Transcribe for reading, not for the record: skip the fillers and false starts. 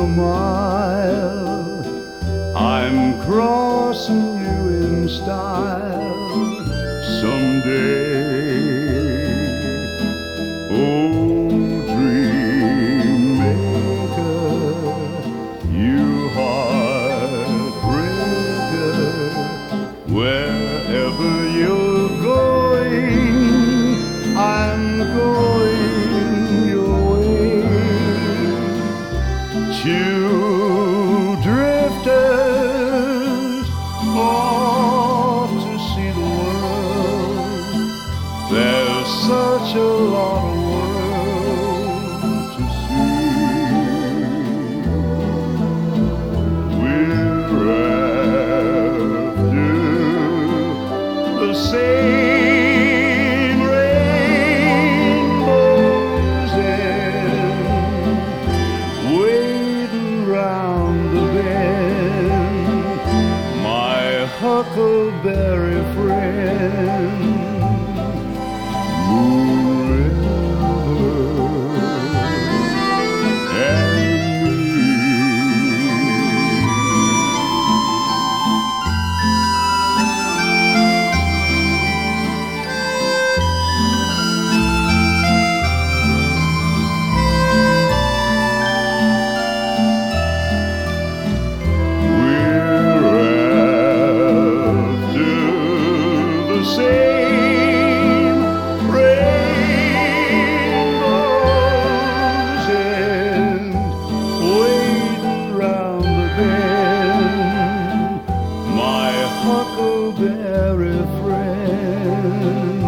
mile. I'm crossing you in style someday. Oh, dream maker, you heartbreaker, wherever you're going, I'm going your way. Two drifters off to see the world. There's such a lot of world to see. We're after the same rainbows and waiting round the bend, my huckleberry friend. Same rainbows and waiting round the bend, my huckleberry friend.